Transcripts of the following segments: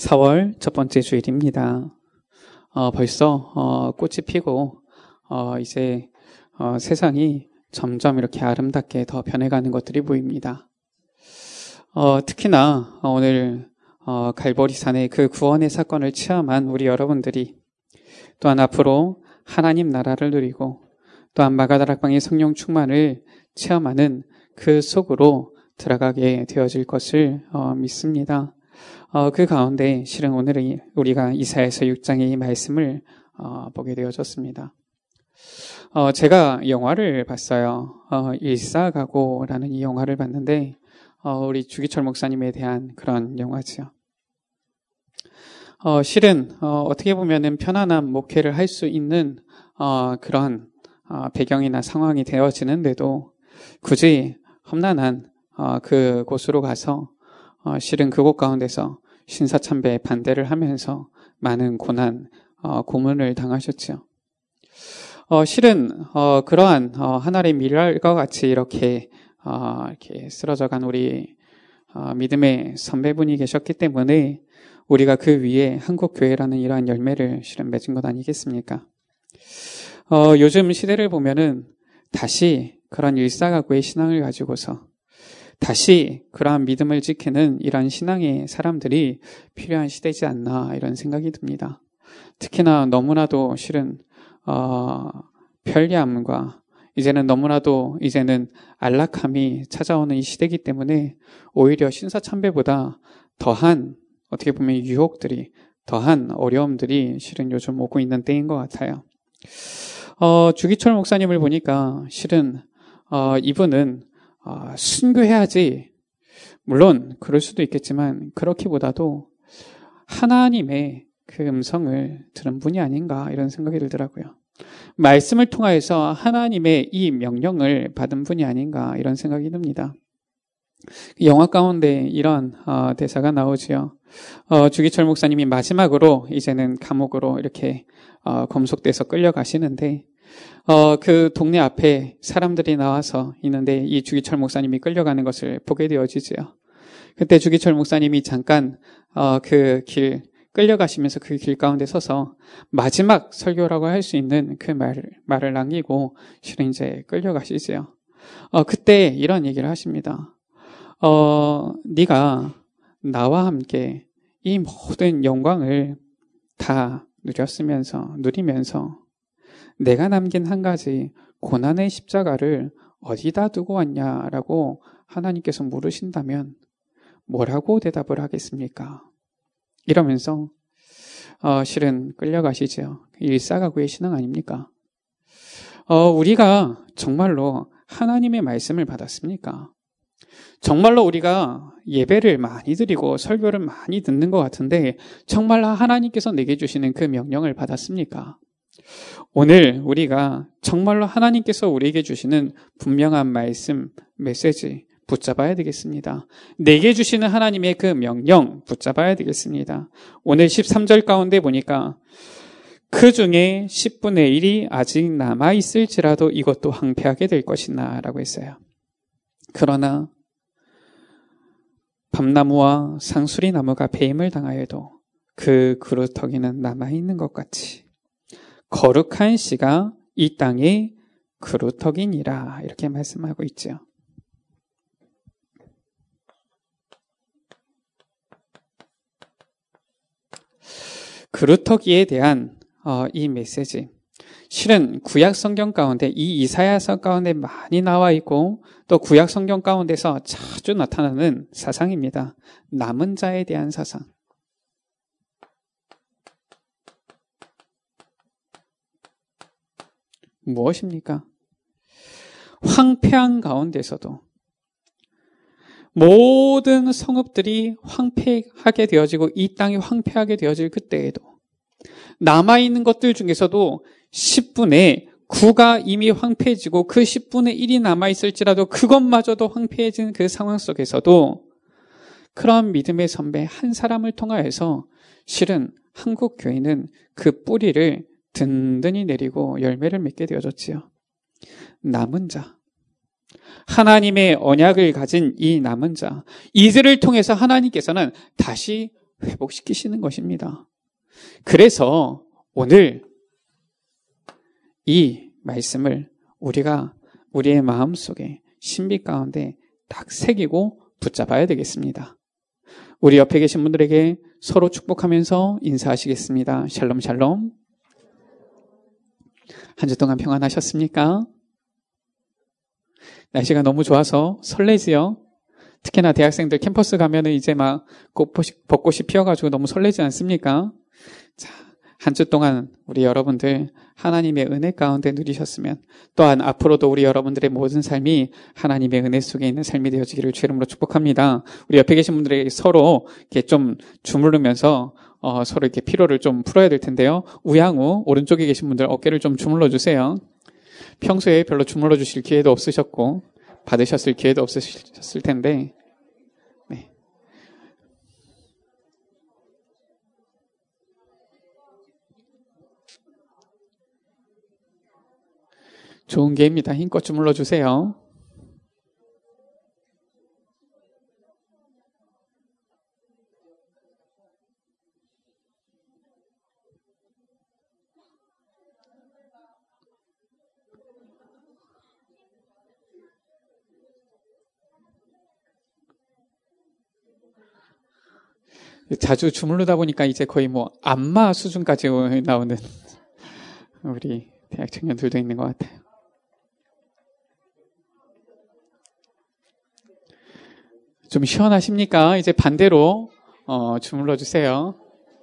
4월 첫 번째 주일입니다. 벌써 꽃이 피고 이제 세상이 점점 이렇게 아름답게 더 변해가는 것들이 보입니다. 특히나 오늘 갈보리산의 그 구원의 사건을 체험한 우리 여러분들이 또한 앞으로 하나님 나라를 누리고 또한 마가다락방의 성령 충만을 체험하는 그 속으로 들어가게 되어질 것을 믿습니다. 그 가운데 실은 오늘 우리가 이사야서 6장의 이 말씀을 보게 되어졌습니다. 제가 영화를 봤어요. 일사가고라는 이 영화를 봤는데 우리 주기철 목사님에 대한 그런 영화지요. 실은 어떻게 보면은 편안한 목회를 할 수 있는 그런 배경이나 상황이 되어지는데도 굳이 험난한 그곳으로 가서 실은 그곳 가운데서 신사참배에 반대를 하면서 많은 고난, 고문을 당하셨죠. 실은 그러한 하나님의 밀랄과 같이 이렇게 쓰러져간 우리 믿음의 선배분이 계셨기 때문에 우리가 그 위에 한국교회라는 이러한 열매를 실은 맺은 것 아니겠습니까? 요즘 시대를 보면은 다시 그런 일사가구의 신앙을 가지고서 다시 그러한 믿음을 지키는 이런 신앙의 사람들이 필요한 시대지 않나 이런 생각이 듭니다. 특히나 너무나도 실은 편리함과 이제는 안락함이 찾아오는 이 시대이기 때문에 오히려 신사참배보다 더한 어떻게 보면 유혹들이 더한 어려움들이 실은 요즘 오고 있는 때인 것 같아요. 주기철 목사님을 보니까 실은 이분은 순교해야지, 물론 그럴 수도 있겠지만 그렇기보다도 하나님의 그 음성을 들은 분이 아닌가 이런 생각이 들더라고요. 말씀을 통하여서 하나님의 이 명령을 받은 분이 아닌가 이런 생각이 듭니다. 영화 가운데 이런 대사가 나오지요. 주기철 목사님이 마지막으로 이제는 감옥으로 이렇게 검속돼서 끌려가시는데 그 동네 앞에 사람들이 나와서 있는데 이 주기철 목사님이 끌려가는 것을 보게 되어지지요. 그때 주기철 목사님이 잠깐 그 길 끌려가시면서 그 길 가운데 서서 마지막 설교라고 할 수 있는 그 말을 남기고 실은 이제 끌려가시지요. 그때 이런 얘기를 하십니다. 네가 나와 함께 이 모든 영광을 다 누리면서 내가 남긴 한 가지 고난의 십자가를 어디다 두고 왔냐라고 하나님께서 물으신다면 뭐라고 대답을 하겠습니까? 이러면서 실은 끌려가시죠. 일사가구의 신앙 아닙니까? 우리가 정말로 하나님의 말씀을 받았습니까? 정말로 우리가 예배를 많이 드리고 설교를 많이 듣는 것 같은데 정말로 하나님께서 내게 주시는 그 명령을 받았습니까? 오늘 우리가 정말로 하나님께서 우리에게 주시는 분명한 말씀, 메시지 붙잡아야 되겠습니다. 내게 주시는 하나님의 그 명령 붙잡아야 되겠습니다. 오늘 13절 가운데 보니까 그 중에 10분의 1이 아직 남아있을지라도 이것도 황폐하게 될 것이나 라고 했어요. 그러나 밤나무와 상수리나무가 배임을 당하여도 그 그루터기는 남아있는 것 같이 거룩한 씨가 이 땅의 그루터기니라 이렇게 말씀하고 있죠. 그루터기에 대한 이 메시지, 실은 구약 성경 가운데 이 이사야서 가운데 많이 나와 있고 또 구약 성경 가운데서 자주 나타나는 사상입니다. 남은 자에 대한 사상. 무엇입니까? 황폐한 가운데서도 모든 성읍들이 황폐하게 되어지고 이 땅이 황폐하게 되어질 그때에도 남아있는 것들 중에서도 10분의 9가 이미 황폐해지고 그 10분의 1이 남아있을지라도 그것마저도 황폐해지는 그 상황 속에서도 그런 믿음의 선배 한 사람을 통하여서 실은 한국 교회는 그 뿌리를 든든히 내리고 열매를 맺게 되어졌지요. 남은 자, 하나님의 언약을 가진 이 남은 자, 이들을 통해서 하나님께서는 다시 회복시키시는 것입니다. 그래서 오늘 이 말씀을 우리가 우리의 마음속에 신비 가운데 딱 새기고 붙잡아야 되겠습니다. 우리 옆에 계신 분들에게 서로 축복하면서 인사하시겠습니다. 샬롬 샬롬. 한 주 동안 평안하셨습니까? 날씨가 너무 좋아서 설레지요? 특히나 대학생들 캠퍼스 가면은 이제 막 벚꽃이 피어가지고 너무 설레지 않습니까? 자, 한 주 동안 우리 여러분들 하나님의 은혜 가운데 누리셨으면 또한 앞으로도 우리 여러분들의 모든 삶이 하나님의 은혜 속에 있는 삶이 되어지기를 주의 이름으로 축복합니다. 우리 옆에 계신 분들에게 서로 이렇게 좀 주무르면서 서로 이렇게 피로를 좀 풀어야 될 텐데요. 우양우 오른쪽에 계신 분들 어깨를 좀 주물러 주세요. 평소에 별로 주물러 주실 기회도 없으셨고 받으셨을 기회도 없으셨을 텐데 네. 좋은 기회입니다. 힘껏 주물러 주세요. 자주 주무르다 보니까 이제 거의 뭐 안마 수준까지 나오는 우리 대학 청년들도 있는 것 같아요. 좀 시원하십니까? 이제 반대로 주물러 주세요.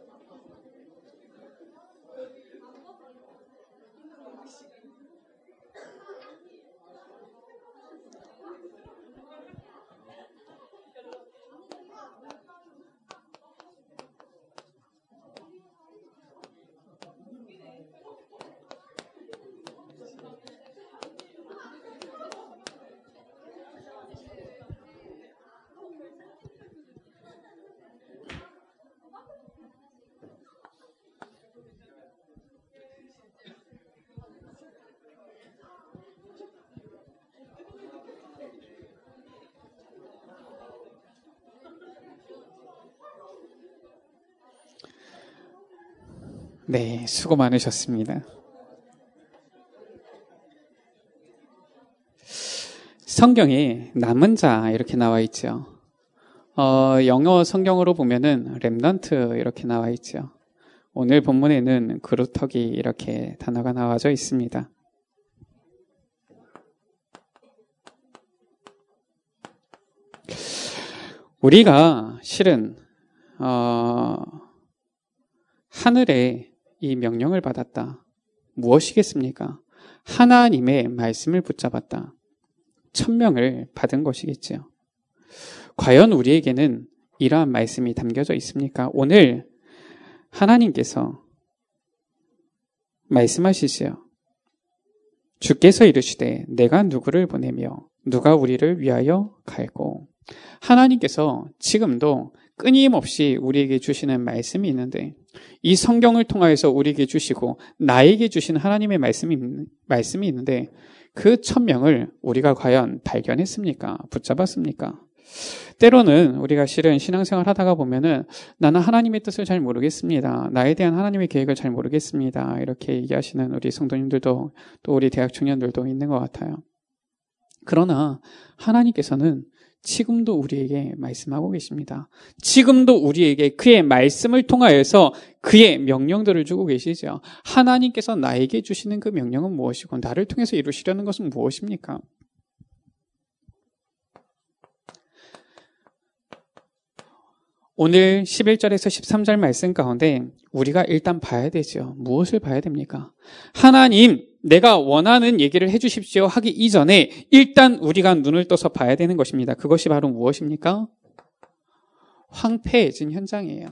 네, 수고 많으셨습니다. 성경에 남은 자 이렇게 나와 있죠. 영어 성경으로 보면은 렘넌트 이렇게 나와 있죠. 오늘 본문에는 그루터기 이렇게 단어가 나와져 있습니다. 우리가 실은 하늘에 이 명령을 받았다. 무엇이겠습니까? 하나님의 말씀을 붙잡았다. 천명을 받은 것이겠지요. 과연 우리에게는 이러한 말씀이 담겨져 있습니까? 오늘 하나님께서 말씀하시지요. 주께서 이르시되 내가 누구를 보내며 누가 우리를 위하여 갈고. 하나님께서 지금도 끊임없이 우리에게 주시는 말씀이 있는데 이 성경을 통하여서 우리에게 주시고 나에게 주신 하나님의 말씀이 있는데 그 천명을 우리가 과연 발견했습니까? 붙잡았습니까? 때로는 우리가 실은 신앙생활 하다가 보면은 나는 하나님의 뜻을 잘 모르겠습니다. 나에 대한 하나님의 계획을 잘 모르겠습니다. 이렇게 얘기하시는 우리 성도님들도 또 우리 대학 청년들도 있는 것 같아요. 그러나 하나님께서는 지금도 우리에게 말씀하고 계십니다. 지금도 우리에게 그의 말씀을 통하여서 그의 명령들을 주고 계시죠. 하나님께서 나에게 주시는 그 명령은 무엇이고 나를 통해서 이루시려는 것은 무엇입니까? 오늘 11절에서 13절 말씀 가운데 우리가 일단 봐야 되죠. 무엇을 봐야 됩니까? 하나님, 내가 원하는 얘기를 해주십시오 하기 이전에 일단 우리가 눈을 떠서 봐야 되는 것입니다. 그것이 바로 무엇입니까? 황폐해진 현장이에요.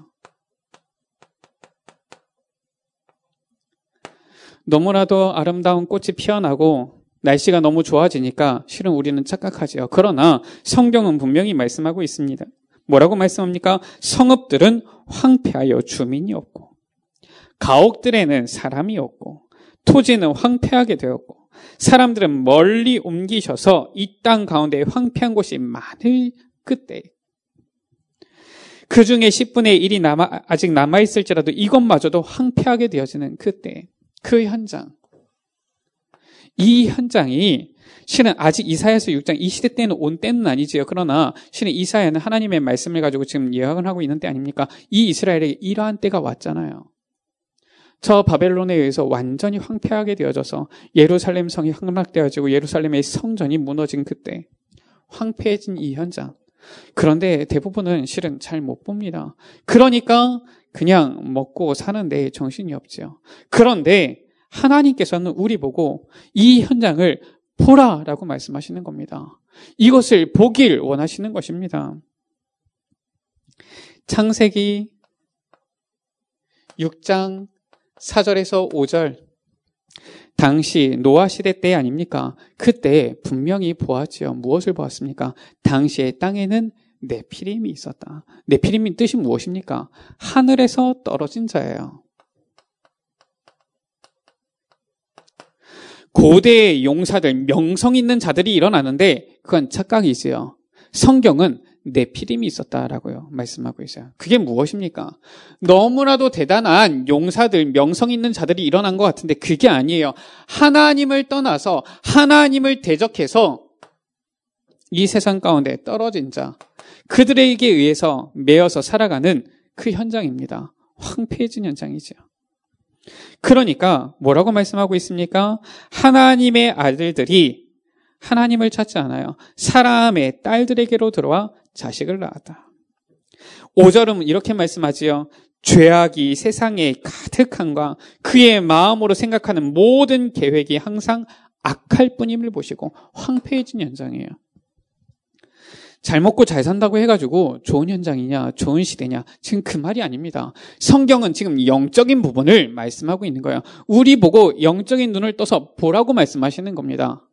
너무나도 아름다운 꽃이 피어나고 날씨가 너무 좋아지니까 실은 우리는 착각하죠. 그러나 성경은 분명히 말씀하고 있습니다. 뭐라고 말씀합니까? 성읍들은 황폐하여 주민이 없고 가옥들에는 사람이 없고 토지는 황폐하게 되었고 사람들은 멀리 옮기셔서 이 땅 가운데 황폐한 곳이 많을 그때 그 중에 10분의 1이 아직 남아있을지라도 이것마저도 황폐하게 되어지는 그때, 그 현장. 이 현장이 실은 아직 이사야서 6장 이 시대 때는 온 때는 아니지요. 그러나 실은 이사야는 하나님의 말씀을 가지고 지금 예언을 하고 있는 때 아닙니까? 이 이스라엘에 이러한 때가 왔잖아요. 저 바벨론에 의해서 완전히 황폐하게 되어져서 예루살렘 성이 함락되어지고 예루살렘의 성전이 무너진 그때 황폐해진 이 현장. 그런데 대부분은 실은 잘 못 봅니다. 그러니까 그냥 먹고 사는데 정신이 없지요. 그런데 하나님께서는 우리 보고 이 현장을 보라라고 말씀하시는 겁니다. 이것을 보길 원하시는 것입니다. 창세기 6장 4절에서 5절. 당시 노아 시대 때 아닙니까? 그때 분명히 보았지요. 무엇을 보았습니까? 당시의 땅에는 네피림이 있었다. 네피림의 뜻이 무엇입니까? 하늘에서 떨어진 자예요. 고대의 용사들, 명성 있는 자들이 일어나는데 그건 착각이지요. 성경은 네피림이 있었다라고요. 말씀하고 있어요. 그게 무엇입니까? 너무나도 대단한 용사들, 명성 있는 자들이 일어난 것 같은데 그게 아니에요. 하나님을 떠나서 하나님을 대적해서 이 세상 가운데 떨어진 자, 그들에게 의해서 매여서 살아가는 그 현장입니다. 황폐해진 현장이죠. 그러니까 뭐라고 말씀하고 있습니까? 하나님의 아들들이 하나님을 찾지 않아요. 사람의 딸들에게로 들어와 자식을 낳았다. 5절은 이렇게 말씀하지요. 죄악이 세상에 가득함과 그의 마음으로 생각하는 모든 계획이 항상 악할 뿐임을 보시고 황폐해진 현장이에요. 잘 먹고 잘 산다고 해가지고 좋은 현장이냐, 좋은 시대냐, 지금 그 말이 아닙니다. 성경은 지금 영적인 부분을 말씀하고 있는 거예요. 우리 보고 영적인 눈을 떠서 보라고 말씀하시는 겁니다.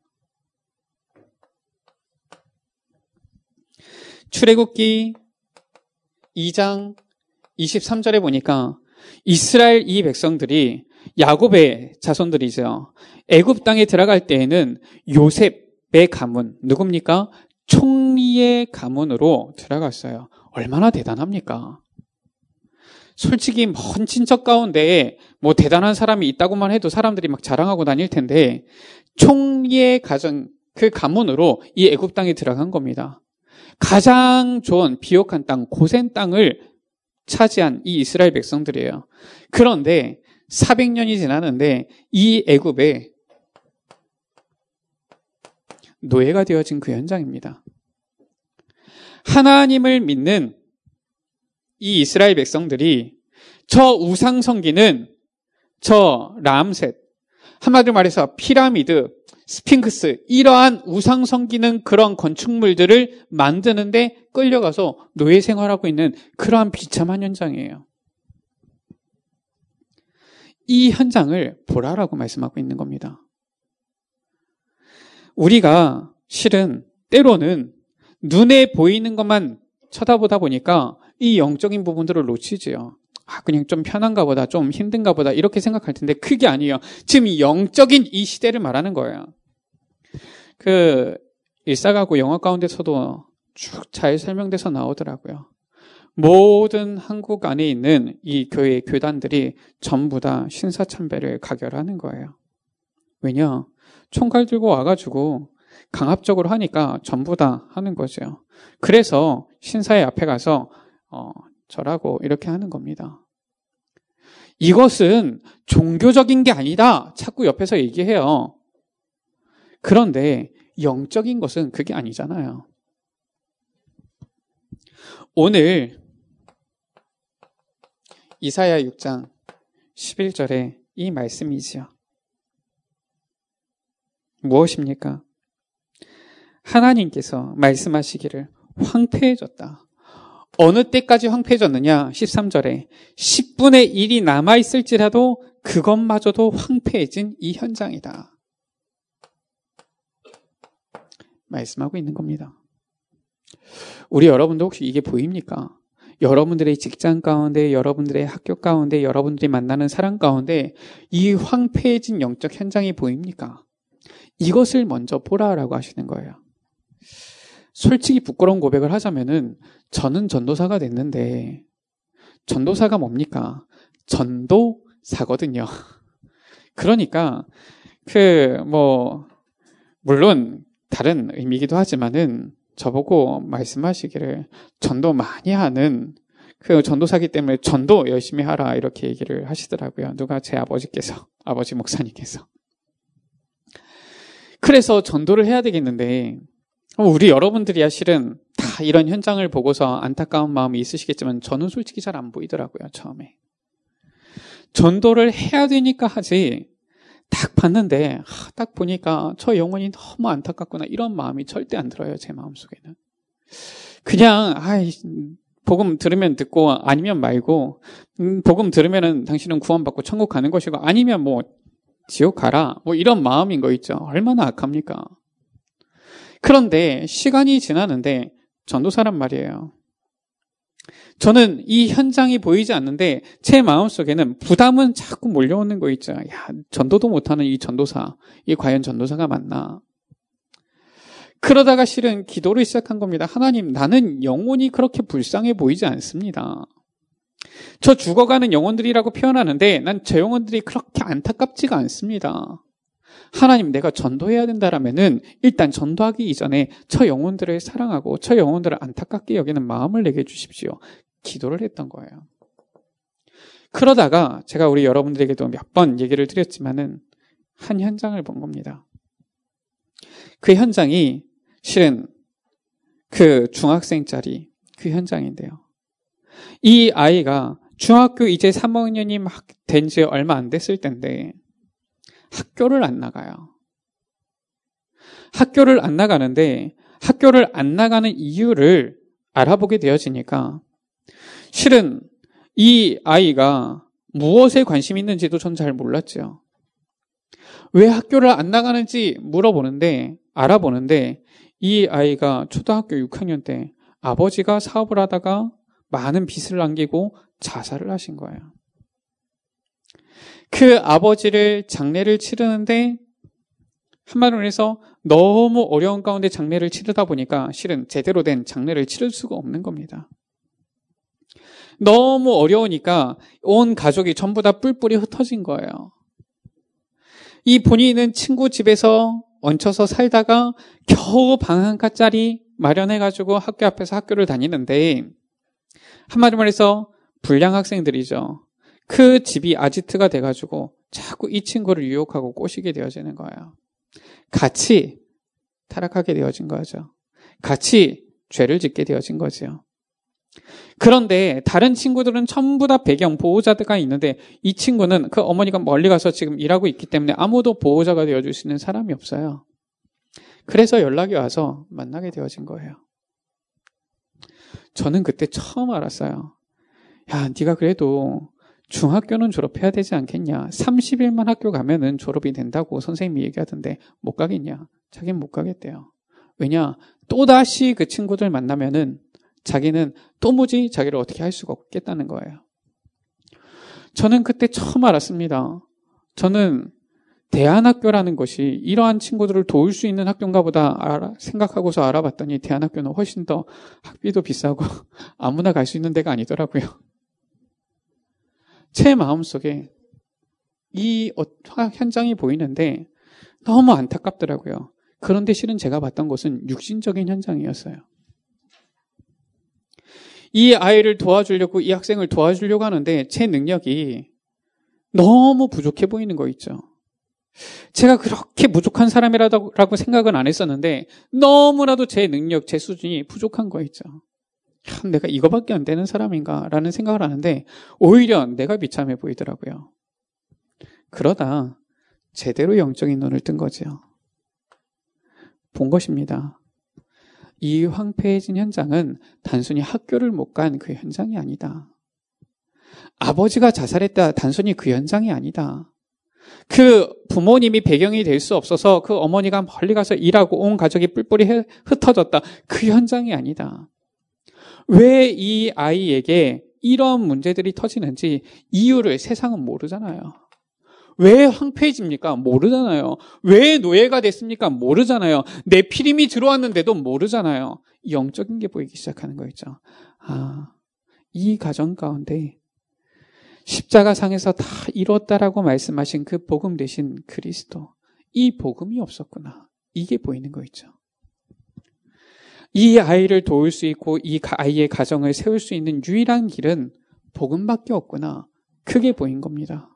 출애굽기 2장 23절에 보니까 이스라엘 이 백성들이 야곱의 자손들이죠. 애굽 땅에 들어갈 때에는 요셉의 가문, 누굽니까? 총리의 가문으로 들어갔어요. 얼마나 대단합니까? 솔직히 먼 친척 가운데 뭐 대단한 사람이 있다고만 해도 사람들이 막 자랑하고 다닐 텐데 총리의 가정, 그 가문으로 이 애굽 땅에 들어간 겁니다. 가장 좋은 비옥한 땅, 고센 땅을 차지한 이 이스라엘 백성들이에요. 그런데 400년이 지났는데 이 애굽에 노예가 되어진 그 현장입니다. 하나님을 믿는 이 이스라엘 백성들이 저 우상 섬기는 저 람셋, 한마디로 말해서 피라미드, 스핑크스, 이러한 우상 섬기는 그런 건축물들을 만드는데 끌려가서 노예 생활하고 있는 그러한 비참한 현장이에요. 이 현장을 보라라고 말씀하고 있는 겁니다. 우리가 실은 때로는 눈에 보이는 것만 쳐다보다 보니까 이 영적인 부분들을 놓치지요. 그냥 좀 편한가 보다, 좀 힘든가 보다 이렇게 생각할 텐데 그게 아니에요. 지금 영적인 이 시대를 말하는 거예요. 그 일사가구 영화 가운데서도 쭉 잘 설명돼서 나오더라고요. 모든 한국 안에 있는 이 교회 교단들이 전부 다 신사참배를 가결하는 거예요. 왜냐? 총칼 들고 와가지고 강압적으로 하니까 전부 다 하는 거죠. 그래서 신사의 앞에 가서 절하고 이렇게 하는 겁니다. 이것은 종교적인 게 아니다. 자꾸 옆에서 얘기해요. 그런데 영적인 것은 그게 아니잖아요. 오늘 이사야 6장 11절에 이 말씀이지요. 무엇입니까? 하나님께서 말씀하시기를 황폐해졌다. 어느 때까지 황폐해졌느냐? 13절에 10분의 1이 남아있을지라도 그것마저도 황폐해진 이 현장이다. 말씀하고 있는 겁니다. 우리 여러분도 혹시 이게 보입니까? 여러분들의 직장 가운데, 여러분들의 학교 가운데, 여러분들이 만나는 사람 가운데 이 황폐해진 영적 현장이 보입니까? 이것을 먼저 보라라고 하시는 거예요. 솔직히 부끄러운 고백을 하자면은 저는 전도사가 됐는데 전도사가 뭡니까? 전도사거든요. 그러니까 물론 다른 의미이기도 하지만은 저보고 말씀하시기를 전도 많이 하는 전도사기 때문에 전도 열심히 하라 이렇게 얘기를 하시더라고요. 누가 제 아버지 목사님께서. 그래서 전도를 해야 되겠는데 우리 여러분들이야 실은 다 이런 현장을 보고서 안타까운 마음이 있으시겠지만 저는 솔직히 잘 안 보이더라고요. 처음에. 전도를 해야 되니까 하지 딱 봤는데 딱 보니까 저 영혼이 너무 안타깝구나 이런 마음이 절대 안 들어요. 제 마음속에는. 그냥 복음 들으면 듣고 아니면 말고 복음 들으면은 당신은 구원받고 천국 가는 것이고 아니면 지옥 가라 이런 마음인 거 있죠. 얼마나 악합니까? 그런데 시간이 지나는데 전도사란 말이에요. 저는 이 현장이 보이지 않는데 제 마음속에는 부담은 자꾸 몰려오는 거 있죠. 야, 전도도 못하는 이 전도사, 이 과연 전도사가 맞나? 그러다가 실은 기도를 시작한 겁니다. 하나님, 나는 영혼이 그렇게 불쌍해 보이지 않습니다. 저 죽어가는 영혼들이라고 표현하는데 난 저 영혼들이 그렇게 안타깝지가 않습니다. 하나님, 내가 전도해야 된다라면은 일단 전도하기 이전에 저 영혼들을 사랑하고 저 영혼들을 안타깝게 여기는 마음을 내게 주십시오. 기도를 했던 거예요. 그러다가 제가 우리 여러분들에게도 몇 번 얘기를 드렸지만은 한 현장을 본 겁니다. 그 현장이 실은 중학생짜리 현장인데요. 이 아이가 중학교 이제 3학년이 막 된 지 얼마 안 됐을 텐데 학교를 안 나가요. 학교를 안 나가는데 학교를 안 나가는 이유를 알아보게 되어지니까 실은 이 아이가 무엇에 관심이 있는지도 전 잘 몰랐죠. 왜 학교를 안 나가는지 알아보는데 이 아이가 초등학교 6학년 때 아버지가 사업을 하다가 많은 빚을 남기고 자살을 하신 거예요. 그 아버지를 장례를 치르는데 한마디로 해서 너무 어려운 가운데 장례를 치르다 보니까 실은 제대로 된 장례를 치를 수가 없는 겁니다. 너무 어려우니까 온 가족이 전부 다 뿔뿔이 흩어진 거예요. 이 본인은 친구 집에서 얹혀서 살다가 겨우 방 한 칸짜리 마련해가지고 학교 앞에서 학교를 다니는데 한마디로 말해서 불량 학생들이죠. 그 집이 아지트가 돼가지고 자꾸 이 친구를 유혹하고 꼬시게 되어지는 거예요. 같이 타락하게 되어진 거죠. 같이 죄를 짓게 되어진 거죠. 그런데 다른 친구들은 전부 다 배경 보호자가 있는데 이 친구는 그 어머니가 멀리 가서 지금 일하고 있기 때문에 아무도 보호자가 되어줄 수 있는 사람이 없어요. 그래서 연락이 와서 만나게 되어진 거예요. 저는 그때 처음 알았어요. 야, 네가 그래도 중학교는 졸업해야 되지 않겠냐. 30일만 학교 가면은 졸업이 된다고 선생님이 얘기하던데 못 가겠냐. 자기는 못 가겠대요. 왜냐? 또다시 그 친구들 만나면은 자기는 도무지 자기를 어떻게 할 수가 없겠다는 거예요. 저는 그때 처음 알았습니다. 저는 대안학교라는 것이 이러한 친구들을 도울 수 있는 학교인가 보다 생각하고서 알아봤더니 대안학교는 훨씬 더 학비도 비싸고 아무나 갈 수 있는 데가 아니더라고요. 제 마음속에 이 현장이 보이는데 너무 안타깝더라고요. 그런데 실은 제가 봤던 것은 육신적인 현장이었어요. 이 아이를 도와주려고, 이 학생을 도와주려고 하는데 제 능력이 너무 부족해 보이는 거 있죠. 제가 그렇게 부족한 사람이라고 생각은 안 했었는데 너무나도 제 능력, 제 수준이 부족한 거 있죠. 내가 이거밖에 안 되는 사람인가라는 생각을 하는데 오히려 내가 비참해 보이더라고요. 그러다 제대로 영적인 눈을 뜬 거죠. 본 것입니다. 이 황폐해진 현장은 단순히 학교를 못 간 그 현장이 아니다. 아버지가 자살했다 단순히 그 현장이 아니다. 그 부모님이 배경이 될 수 없어서 그 어머니가 멀리 가서 일하고 온 가족이 뿔뿔이 흩어졌다. 그 현장이 아니다. 왜 이 아이에게 이런 문제들이 터지는지 이유를 세상은 모르잖아요. 왜 황폐해집니까? 모르잖아요. 왜 노예가 됐습니까? 모르잖아요. 네피림이 들어왔는데도 모르잖아요. 영적인 게 보이기 시작하는 거겠죠. 이 가정 가운데 십자가상에서 다 이뤘다라고 말씀하신 그 복음 대신 그리스도, 이 복음이 없었구나. 이게 보이는 거 있죠. 이 아이를 도울 수 있고 이 아이의 가정을 세울 수 있는 유일한 길은 복음밖에 없구나. 크게 보인 겁니다.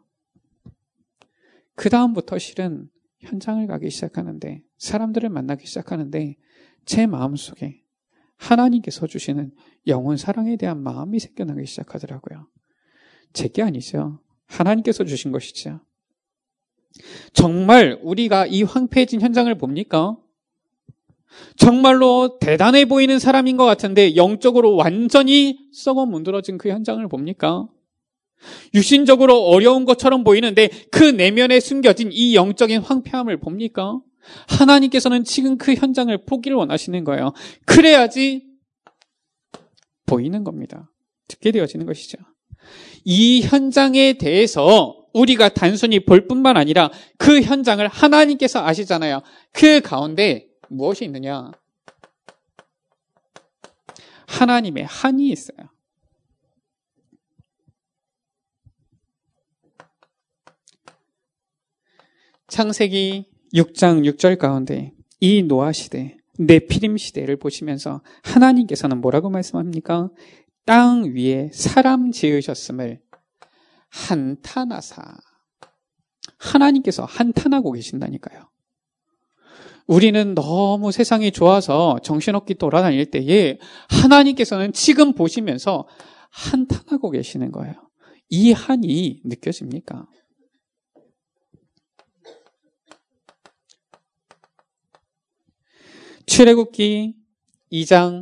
그 다음부터 실은 현장을 가기 시작하는데, 사람들을 만나기 시작하는데 제 마음속에 하나님께서 주시는 영혼 사랑에 대한 마음이 생겨나기 시작하더라고요. 제게 아니죠. 하나님께서 주신 것이죠. 정말 우리가 이 황폐해진 현장을 봅니까? 정말로 대단해 보이는 사람인 것 같은데 영적으로 완전히 썩어 문드러진 그 현장을 봅니까? 육신적으로 어려운 것처럼 보이는데 그 내면에 숨겨진 이 영적인 황폐함을 봅니까? 하나님께서는 지금 그 현장을 보기를 원하시는 거예요. 그래야지 보이는 겁니다. 듣게 되어지는 것이죠. 이 현장에 대해서 우리가 단순히 볼 뿐만 아니라 그 현장을 하나님께서 아시잖아요. 그 가운데 무엇이 있느냐? 하나님의 한이 있어요. 창세기 6장 6절 가운데 이 노아 시대, 네피림 시대를 보시면서 하나님께서는 뭐라고 말씀합니까? 땅 위에 사람 지으셨음을 한탄하사. 하나님께서 한탄하고 계신다니까요. 우리는 너무 세상이 좋아서 정신없게 돌아다닐 때에 하나님께서는 지금 보시면서 한탄하고 계시는 거예요. 이 한이 느껴집니까? 출애굽기 2장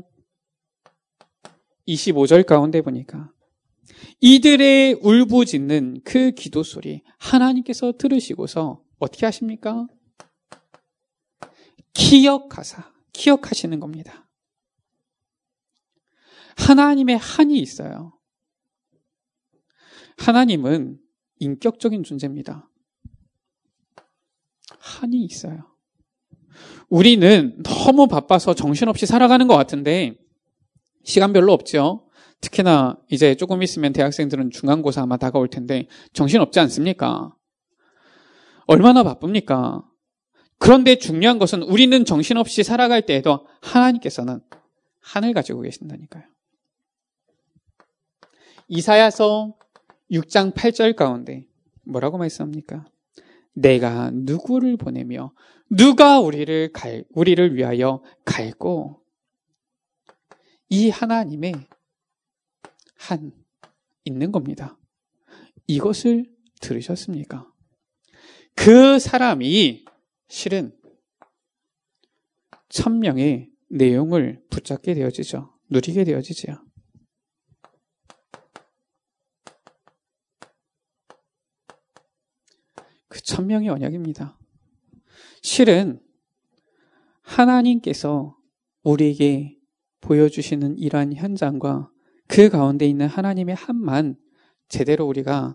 25절 가운데 보니까 이들의 울부짖는 그 기도 소리 하나님께서 들으시고서 어떻게 하십니까? 기억하시는 겁니다. 하나님의 한이 있어요. 하나님은 인격적인 존재입니다. 한이 있어요. 우리는 너무 바빠서 정신없이 살아가는 것 같은데 시간 별로 없죠. 특히나 이제 조금 있으면 대학생들은 중간고사 아마 다가올 텐데 정신없지 않습니까? 얼마나 바쁩니까? 그런데 중요한 것은 우리는 정신없이 살아갈 때에도 하나님께서는 한을 가지고 계신다니까요. 이사야서 6장 8절 가운데 뭐라고 말씀합니까? 내가 누구를 보내며 누가 우리를 위하여 갈고. 이 하나님의 한 있는 겁니다. 이것을 들으셨습니까? 그 사람이 실은 천명의 내용을 붙잡게 되어지죠. 누리게 되어지죠. 그 천명의 언약입니다. 실은 하나님께서 우리에게 보여주시는 이러한 현장과 그 가운데 있는 하나님의 한만 제대로 우리가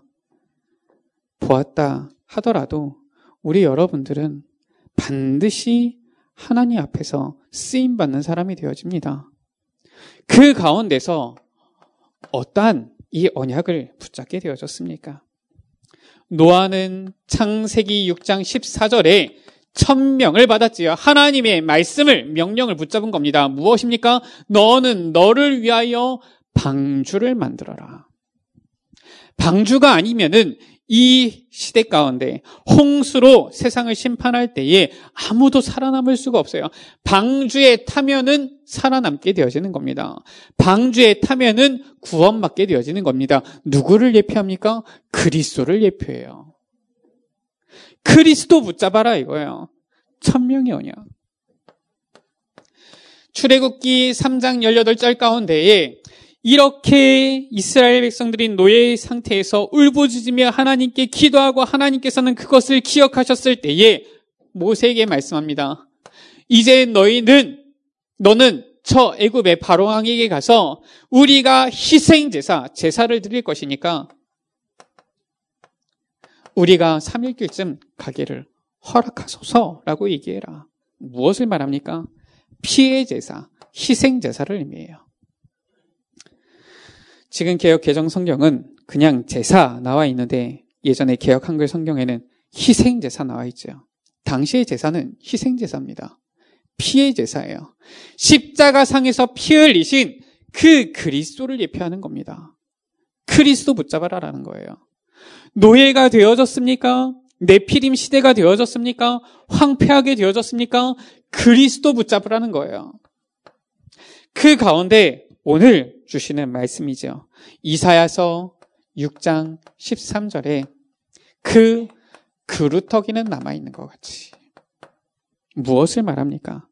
보았다 하더라도 우리 여러분들은 반드시 하나님 앞에서 쓰임받는 사람이 되어집니다. 그 가운데서 어떠한 이 언약을 붙잡게 되어졌습니까? 노아는 창세기 6장 14절에 천명을 받았지요. 하나님의 말씀을, 명령을 붙잡은 겁니다. 무엇입니까? 너는 너를 위하여 방주를 만들어라. 방주가 아니면은 이 시대 가운데 홍수로 세상을 심판할 때에 아무도 살아남을 수가 없어요. 방주에 타면은 살아남게 되어지는 겁니다. 방주에 타면은 구원받게 되어지는 겁니다. 누구를 예표합니까? 그리스도를 예표해요. 그리스도 붙잡아라 이거예요. 천명의 언약. 출애굽기 3장 18절 가운데에 이렇게 이스라엘 백성들이 노예의 상태에서 울부짖으며 하나님께 기도하고 하나님께서는 그것을 기억하셨을 때에 모세에게 말씀합니다. 이제 너는 저 애굽의 바로 왕에게 가서 우리가 희생 제사를 드릴 것이니까 우리가 3일길쯤 가기를 허락하소서라고 얘기해라. 무엇을 말합니까? 피의 제사, 희생 제사를 의미해요. 지금 개역 개정 성경은 그냥 제사 나와 있는데 예전에 개역 한글 성경에는 희생 제사 나와 있죠. 당시의 제사는 희생 제사입니다. 피의 제사예요. 십자가상에서 피 흘리신 그 그리스도를 예표하는 겁니다. 그리스도 붙잡아라라는 거예요. 노예가 되어졌습니까? 네피림 시대가 되어졌습니까? 황폐하게 되어졌습니까? 그리스도 붙잡으라는 거예요. 그 가운데 오늘 주시는 말씀이죠. 이사야서 6장 13절에 그 그루터기는 남아있는 것 같이. 무엇을 말합니까?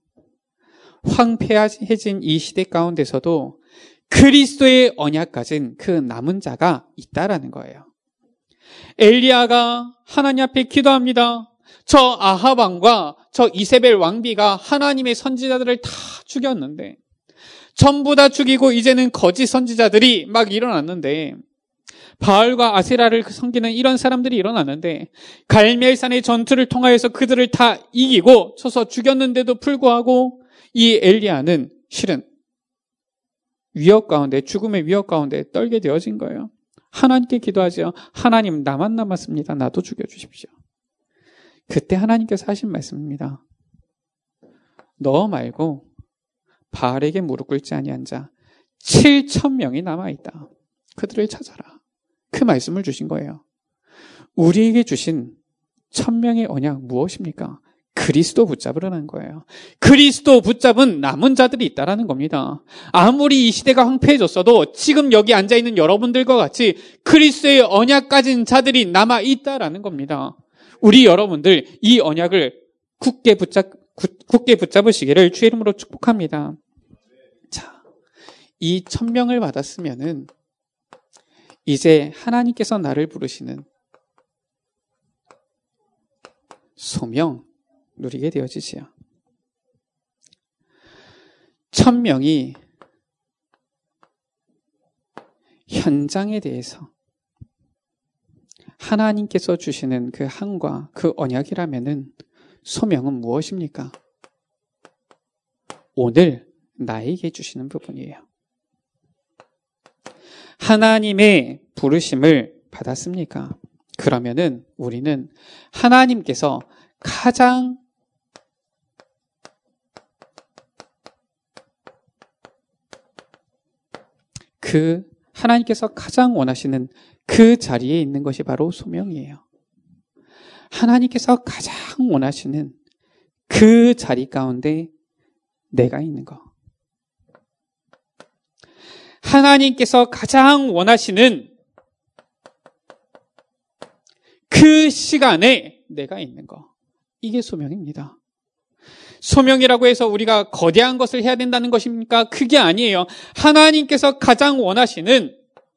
황폐해진 이 시대 가운데서도 그리스도의 언약 가진 그 남은 자가 있다라는 거예요. 엘리야가 하나님 앞에 기도합니다. 저 아합 왕과 저 이세벨 왕비가 하나님의 선지자들을 다 죽였는데 전부 다 죽이고 이제는 거짓 선지자들이 막 일어났는데 바알과 아세라를 섬기는 이런 사람들이 일어났는데 갈멜산의 전투를 통하여서 그들을 다 이기고 쳐서 죽였는데도 불구하고 이 엘리야는 실은 위협 가운데, 죽음의 위협 가운데 떨게 되어진 거예요. 하나님께 기도하죠. 하나님, 나만 남았습니다. 나도 죽여주십시오. 그때 하나님께서 하신 말씀입니다. 너 말고 바알에게 무릎 꿇지 아니한 자 7,000명이 남아있다. 그들을 찾아라. 그 말씀을 주신 거예요. 우리에게 주신 1,000명의 언약 무엇입니까? 그리스도 붙잡으라는 거예요. 그리스도 붙잡은 남은 자들이 있다라는 겁니다. 아무리 이 시대가 황폐해졌어도 지금 여기 앉아있는 여러분들과 같이 그리스도의 언약 가진 자들이 남아있다라는 겁니다. 우리 여러분들 이 언약을 굳게 붙잡으시기를 주의 이름으로 축복합니다. 자, 이 1,000명을 받았으면은 이제 하나님께서 나를 부르시는 소명 누리게 되어지지요. 1,000명이 현장에 대해서 하나님께서 주시는 그 한과 그 언약이라면은 소명은 무엇입니까? 오늘 나에게 주시는 부분이에요. 하나님의 부르심을 받았습니까? 그러면은 우리는 하나님께서 가장 하나님께서 가장 원하시는 그 자리에 있는 것이 바로 소명이에요. 하나님께서 가장 원하시는 그 자리 가운데 내가 있는 것. 하나님께서 가장 원하시는 그 시간에 내가 있는 것. 이게 소명입니다. 소명이라고 해서 우리가 거대한 것을 해야 된다는 것입니까? 그게 아니에요. 하나님께서 가장 원하시는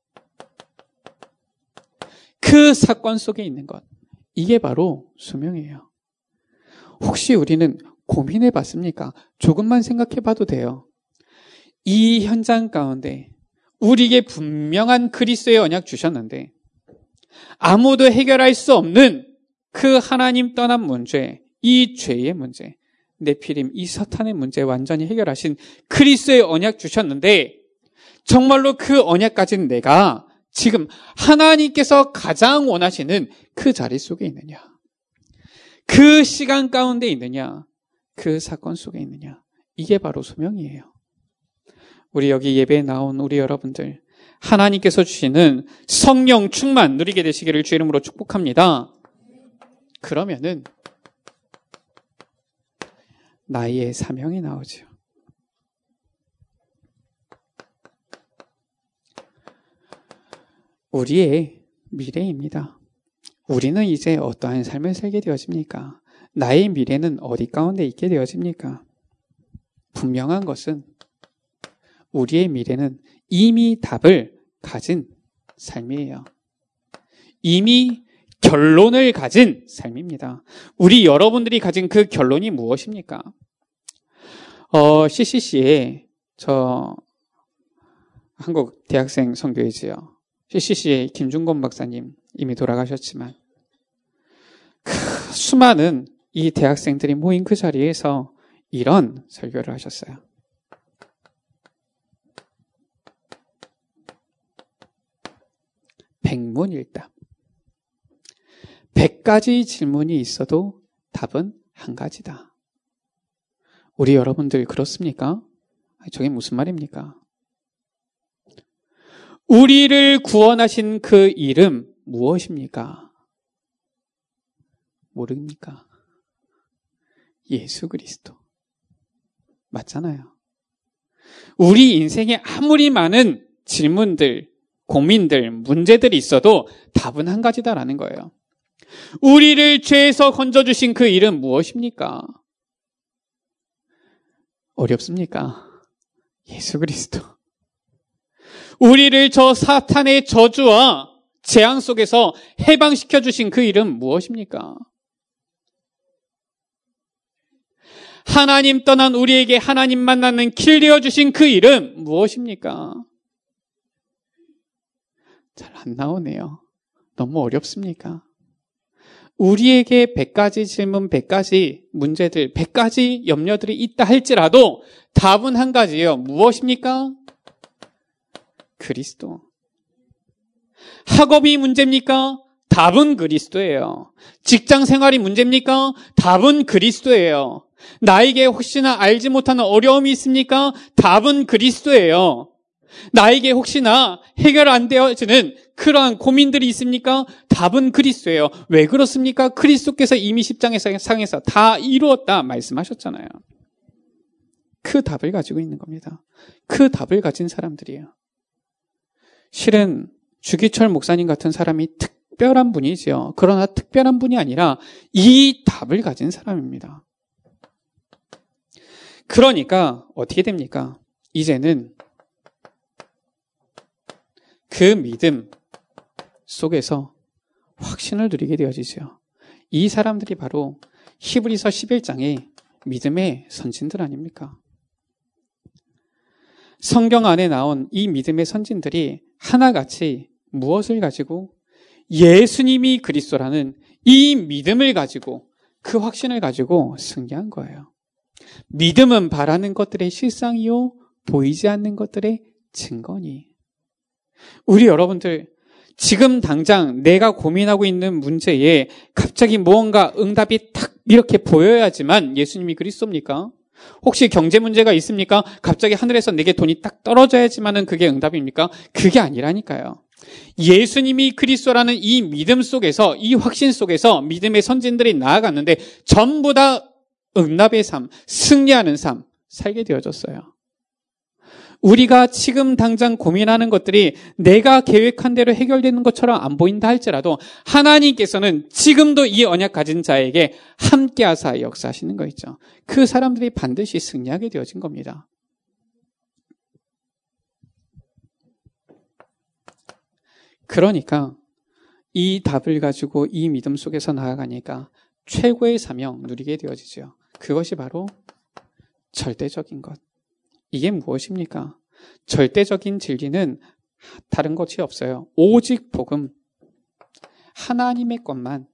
그 사건 속에 있는 것. 이게 바로 소명이에요. 혹시 우리는 고민해 봤습니까? 조금만 생각해 봐도 돼요. 이 현장 가운데 우리에게 분명한 그리스도의 언약 주셨는데 아무도 해결할 수 없는 그 하나님 떠난 문제, 이 죄의 문제, 네피림, 이 사탄의 문제 완전히 해결하신 그리스도의 언약 주셨는데 정말로 그 언약 가진 내가 지금 하나님께서 가장 원하시는 그 자리 속에 있느냐? 그 시간 가운데 있느냐? 그 사건 속에 있느냐? 이게 바로 소명이에요. 우리 여기 예배에 나온 우리 여러분들, 하나님께서 주시는 성령 충만 누리게 되시기를 주의 이름으로 축복합니다. 그러면은 나의 사명이 나오죠. 우리의 미래입니다. 우리는 이제 어떠한 삶을 살게 되어집니까? 나의 미래는 어디 가운데 있게 되어집니까? 분명한 것은 우리의 미래는 이미 답을 가진 삶이에요. 이미 결론을 가진 삶입니다. 우리 여러분들이 가진 그 결론이 무엇입니까? CCC에 한국 대학생 선교회지요. CCC의 김중건 박사님 이미 돌아가셨지만 수많은 이 대학생들이 모인 그 자리에서 이런 설교를 하셨어요. 백문일답. 100가지 질문이 있어도 답은 한 가지다. 우리 여러분들 그렇습니까? 저게 무슨 말입니까? 우리를 구원하신 그 이름 무엇입니까? 모릅니까? 예수 그리스도. 맞잖아요. 우리 인생에 아무리 많은 질문들, 고민들, 문제들이 있어도 답은 한 가지다라는 거예요. 우리를 죄에서 건져주신 그 이름 무엇입니까? 어렵습니까? 예수 그리스도. 우리를 저 사탄의 저주와 재앙 속에서 해방시켜 주신 그 이름 무엇입니까? 하나님 떠난 우리에게 하나님 만나는 길 되어주신 그 이름 무엇입니까? 잘 안 나오네요. 너무 어렵습니까? 우리에게 100가지 질문, 100가지 문제들, 100가지 염려들이 있다 할지라도 답은 한 가지예요. 무엇입니까? 그리스도. 학업이 문제입니까? 답은 그리스도예요. 직장 생활이 문제입니까? 답은 그리스도예요. 나에게 혹시나 알지 못하는 어려움이 있습니까? 답은 그리스도예요. 나에게 혹시나 해결 안 되어지는 그러한 고민들이 있습니까? 답은 그리스도예요. 왜 그렇습니까? 그리스도께서 이미 십자가상에서 다 이루었다 말씀하셨잖아요. 그 답을 가지고 있는 겁니다. 그 답을 가진 사람들이에요. 실은 주기철 목사님 같은 사람이 특별한 분이지요. 그러나 특별한 분이 아니라 이 답을 가진 사람입니다. 그러니까 어떻게 됩니까? 이제는 그 믿음 속에서 확신을 누리게 되어지죠. 이 사람들이 바로 히브리서 11장의 믿음의 선진들 아닙니까? 성경 안에 나온 이 믿음의 선진들이 하나같이 무엇을 가지고 예수님이 그리스도라는 이 믿음을 가지고 그 확신을 가지고 승리한 거예요. 믿음은 바라는 것들의 실상이요 보이지 않는 것들의 증거니. 우리 여러분들 지금 당장 내가 고민하고 있는 문제에 갑자기 무언가 응답이 탁 이렇게 보여야지만 예수님이 그리스도입니까? 혹시 경제 문제가 있습니까? 갑자기 하늘에서 내게 돈이 딱 떨어져야지만은 그게 응답입니까? 그게 아니라니까요. 예수님이 그리스도라는 이 믿음 속에서, 이 확신 속에서 믿음의 선진들이 나아갔는데 전부 다 응답의 삶, 승리하는 삶 살게 되어졌어요. 우리가 지금 당장 고민하는 것들이 내가 계획한 대로 해결되는 것처럼 안 보인다 할지라도 하나님께서는 지금도 이 언약 가진 자에게 함께하사 역사하시는 거 있죠. 그 사람들이 반드시 승리하게 되어진 겁니다. 그러니까 이 답을 가지고 이 믿음 속에서 나아가니까 최고의 사명 누리게 되어지죠. 그것이 바로 절대적인 것. 이게 무엇입니까? 절대적인 진리는 다른 것이 없어요. 오직 복음, 하나님의 것만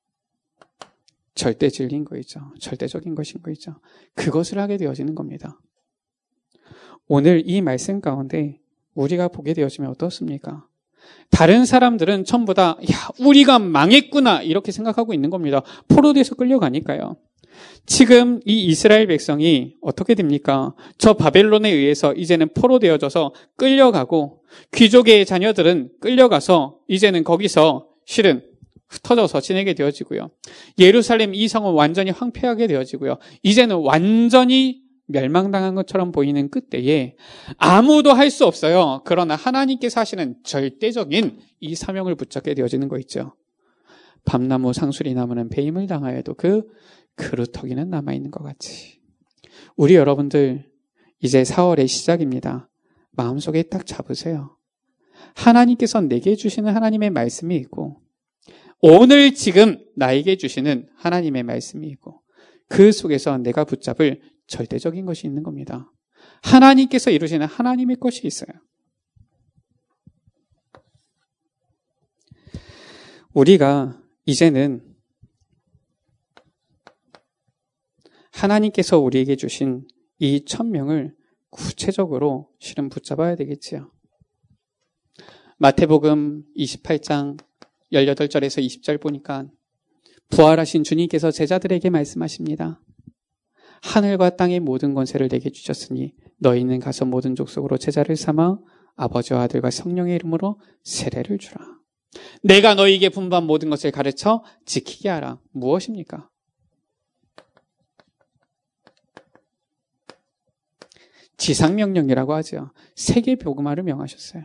절대 진리인 거이죠. 절대적인 것인 거이죠. 그것을 하게 되어지는 겁니다. 오늘 이 말씀 가운데 우리가 보게 되어지면 어떻습니까? 다른 사람들은 전부 다 우리가 망했구나 이렇게 생각하고 있는 겁니다. 포로돼서 끌려가니까요. 지금 이 이스라엘 백성이 어떻게 됩니까? 저 바벨론에 의해서 이제는 포로되어져서 끌려가고 귀족의 자녀들은 끌려가서 이제는 거기서 실은 흩어져서 지내게 되어지고요. 예루살렘 이 성은 완전히 황폐하게 되어지고요. 이제는 완전히 멸망당한 것처럼 보이는 그때에 아무도 할 수 없어요. 그러나 하나님께서 하시는 절대적인 이 사명을 붙잡게 되어지는 거 있죠. 밤나무 상술이 나무는 배임을 당하여도 그 그루터기는 남아있는 것 같이. 우리 여러분들 이제 4월의 시작입니다. 마음속에 딱 잡으세요. 하나님께서 내게 주시는 하나님의 말씀이 있고 오늘 지금 나에게 주시는 하나님의 말씀이 있고 그 속에서 내가 붙잡을 절대적인 것이 있는 겁니다. 하나님께서 이루시는 하나님의 것이 있어요. 우리가 이제는 하나님께서 우리에게 주신 이 천명을 구체적으로 실은 붙잡아야 되겠지요. 마태복음 28장 18절에서 20절 보니까 부활하신 주님께서 제자들에게 말씀하십니다. 하늘과 땅의 모든 권세를 내게 주셨으니 너희는 가서 모든 족속으로 제자를 삼아 아버지와 아들과 성령의 이름으로 세례를 주라. 내가 너희에게 분부한 모든 것을 가르쳐 지키게 하라. 무엇입니까? 지상명령이라고 하죠. 세계 복음화를 명하셨어요.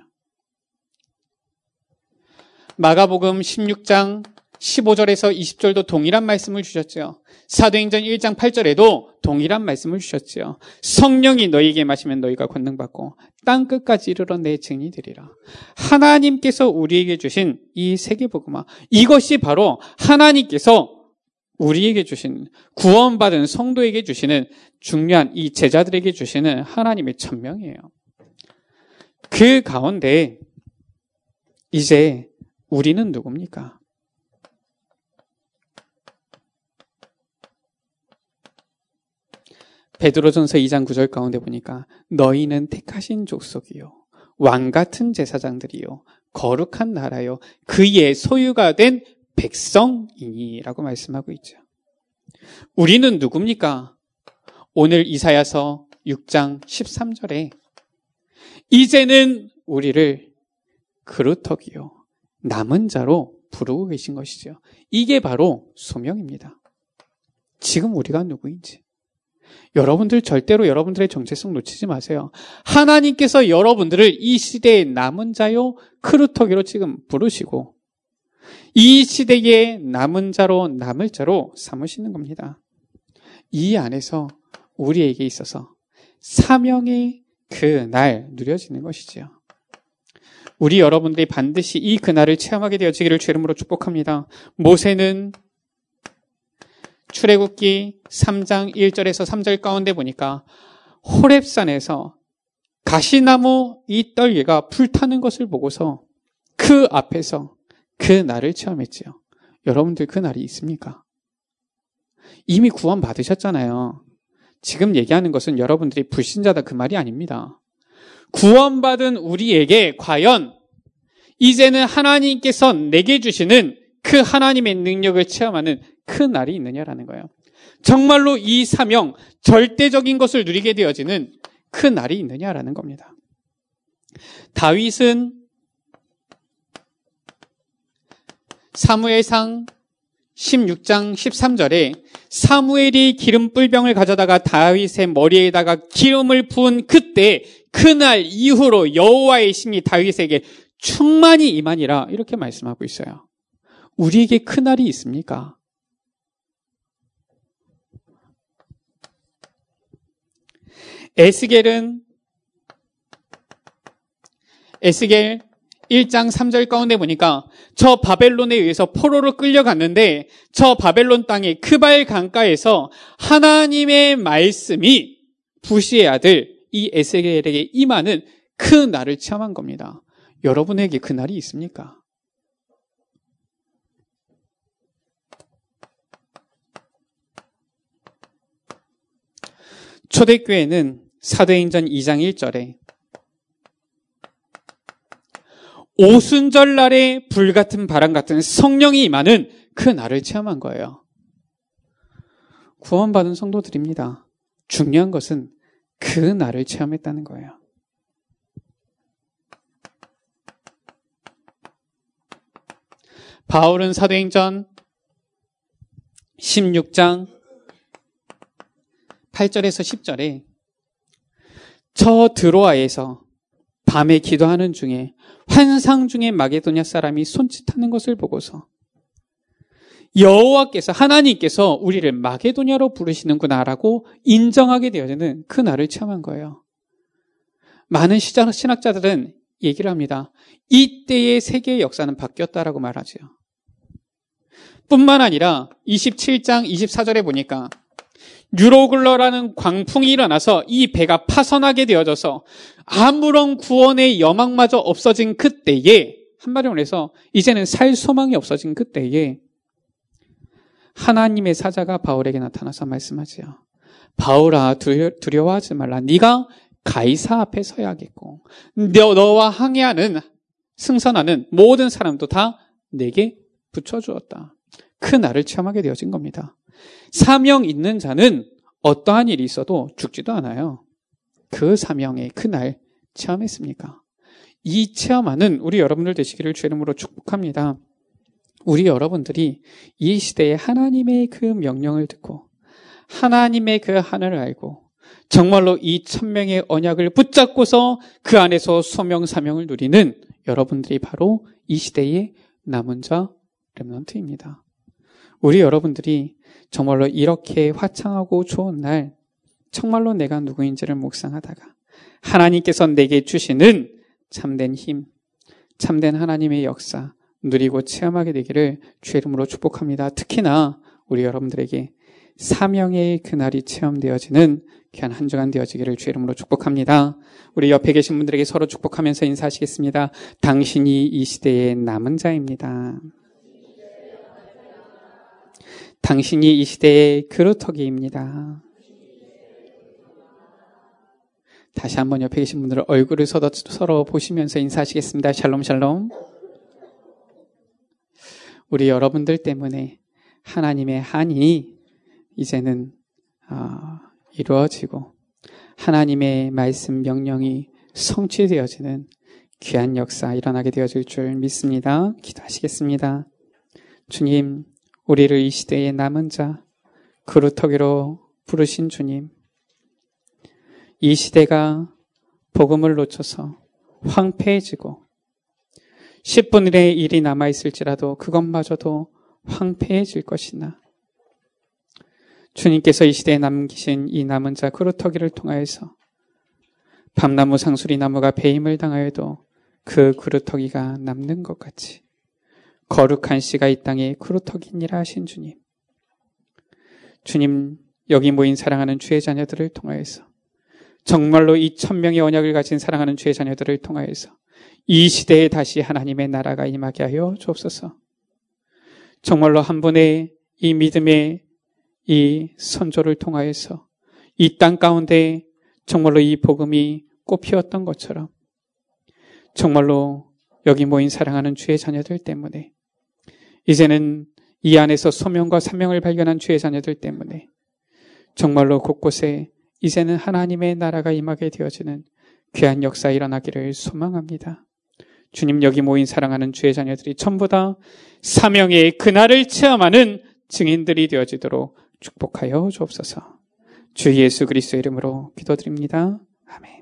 마가복음 16장 15절에서 20절도 동일한 말씀을 주셨죠. 사도행전 1장 8절에도 동일한 말씀을 주셨죠. 성령이 너희에게 마시면 너희가 권능받고 땅끝까지 이르러 내 증인이 되리라. 하나님께서 우리에게 주신 이 세계복음화, 이것이 바로 하나님께서 우리에게 주신, 구원받은 성도에게 주시는 중요한 이 제자들에게 주시는 하나님의 천명이에요. 그 가운데 이제 우리는 누굽니까? 베드로전서 2장 9절 가운데 보니까 너희는 택하신 족속이요 왕같은 제사장들이요 거룩한 나라요 그의 소유가 된 백성이니라고 말씀하고 있죠. 우리는 누굽니까? 오늘 이사야서 6장 13절에 이제는 우리를 그루터기요 남은 자로 부르고 계신 것이죠. 이게 바로 소명입니다. 지금 우리가 누구인지. 여러분들 절대로 여러분들의 정체성 놓치지 마세요. 하나님께서 여러분들을 이 시대의 남은 자요 크루터기로 지금 부르시고 이 시대의 남은 자로 남을 자로 삼으시는 겁니다. 이 안에서 우리에게 있어서 사명의 그날 누려지는 것이지요. 우리 여러분들이 반드시 이 그날을 체험하게 되어지기를 주 이름으로 축복합니다. 모세는 출애굽기 3장 1절에서 3절 가운데 보니까 호렙산에서 가시나무 이 떨기가 불타는 것을 보고서 그 앞에서 그 날을 체험했지요. 여러분들 그 날이 있습니까? 이미 구원 받으셨잖아요. 지금 얘기하는 것은 여러분들이 불신자다 그 말이 아닙니다. 구원받은 우리에게 과연 이제는 하나님께서 내게 주시는 그 하나님의 능력을 체험하는 그 날이 있느냐라는 거예요. 정말로 이 사명, 절대적인 것을 누리게 되어지는 그 날이 있느냐라는 겁니다. 다윗은 사무엘상 16장 13절에 사무엘이 기름 뿔병을 가져다가 다윗의 머리에다가 기름을 부은 그때 그날 이후로 여호와의 신이 다윗에게 충만히 임하니라 이렇게 말씀하고 있어요. 우리에게 그 날이 있습니까? 에스겔 1장 3절 가운데 보니까 저 바벨론에 의해서 포로로 끌려갔는데 저 바벨론 땅의 크발 강가에서 하나님의 말씀이 부시의 아들 이 에스겔에게 임하는 그 날을 체험한 겁니다. 여러분에게 그 날이 있습니까? 초대교회는 사도행전 2장 1절에 오순절 날에 불같은 바람 같은 성령이 임하는 그 날을 체험한 거예요. 구원받은 성도들입니다. 중요한 것은 그 날을 체험했다는 거예요. 바울은 사도행전 16장 8절에서 10절에 저 드로아에서 밤에 기도하는 중에 환상 중에 마게도냐 사람이 손짓하는 것을 보고서 여호와께서 하나님께서 우리를 마게도냐로 부르시는구나라고 인정하게 되어지는 그 날을 체험한 거예요. 많은 신학자들은 얘기를 합니다. 이때의 세계의 역사는 바뀌었다라고 말하죠. 뿐만 아니라 27장 24절에 보니까 유로글러라는 광풍이 일어나서 이 배가 파선하게 되어져서 아무런 구원의 여망마저 없어진 그때에, 한마디로 해서 이제는 살 소망이 없어진 그때에 하나님의 사자가 바울에게 나타나서 말씀하지요. 바울아 두려워하지 말라. 네가 가이사 앞에 서야겠고 너와 항해하는 승선하는 모든 사람도 다 내게 붙여주었다. 그 날을 체험하게 되어진 겁니다. 사명 있는 자는 어떠한 일이 있어도 죽지도 않아요. 그 사명의 그 날 체험했습니까? 이 체험하는 우리 여러분들 되시기를 주의 이름으로 축복합니다. 우리 여러분들이 이 시대에 하나님의 그 명령을 듣고 하나님의 그 하늘을 알고 정말로 이 천명의 언약을 붙잡고서 그 안에서 소명 사명을 누리는 여러분들이 바로 이 시대의 남은 자 렘넌트입니다. 우리 여러분들이 정말로 이렇게 화창하고 좋은 날 정말로 내가 누구인지를 묵상하다가 하나님께서 내게 주시는 참된 힘, 참된 하나님의 역사 누리고 체험하게 되기를 주의 이름으로 축복합니다. 특히나 우리 여러분들에게 사명의 그날이 체험되어지는 귀한 한 주간 되어지기를 주의 이름으로 축복합니다. 우리 옆에 계신 분들에게 서로 축복하면서 인사하시겠습니다. 당신이 이 시대의 남은 자입니다. 당신이 이 시대의 그루터기입니다. 다시 한번 옆에 계신 분들 얼굴을 서로 보시면서 인사하시겠습니다. 샬롬 샬롬. 우리 여러분들 때문에 하나님의 한이 이제는 이루어지고 하나님의 말씀 명령이 성취되어지는 귀한 역사 일어나게 되어질 줄 믿습니다. 기도하시겠습니다. 주님, 우리를 이 시대의 남은 자 그루터기로 부르신 주님, 이 시대가 복음을 놓쳐서 황폐해지고 10분의 1이 남아있을지라도 그것마저도 황폐해질 것이나 주님께서 이 시대에 남기신 이 남은 자 그루터기를 통하여서 밤나무 상수리 나무가 배임을 당하여도 그 그루터기가 남는 것 같이 거룩한 씨가 이 땅에 그루터기니라 하신 주님, 주님 여기 모인 사랑하는 주의 자녀들을 통하여서 정말로 이 천명의 언약을 가진 사랑하는 주의 자녀들을 통하여서 이 시대에 다시 하나님의 나라가 임하게 하여 주옵소서. 정말로 한 분의 이 믿음의 이 선조를 통하여서 이 땅 가운데 정말로 이 복음이 꽃피었던 것처럼 정말로 여기 모인 사랑하는 주의 자녀들 때문에 이제는 이 안에서 소명과 사명을 발견한 주의 자녀들 때문에 정말로 곳곳에 이제는 하나님의 나라가 임하게 되어지는 귀한 역사 일어나기를 소망합니다. 주님, 여기 모인 사랑하는 주의 자녀들이 전부 다 사명의 그날을 체험하는 증인들이 되어지도록 축복하여 주옵소서. 주 예수 그리스도의 이름으로 기도드립니다. 아멘.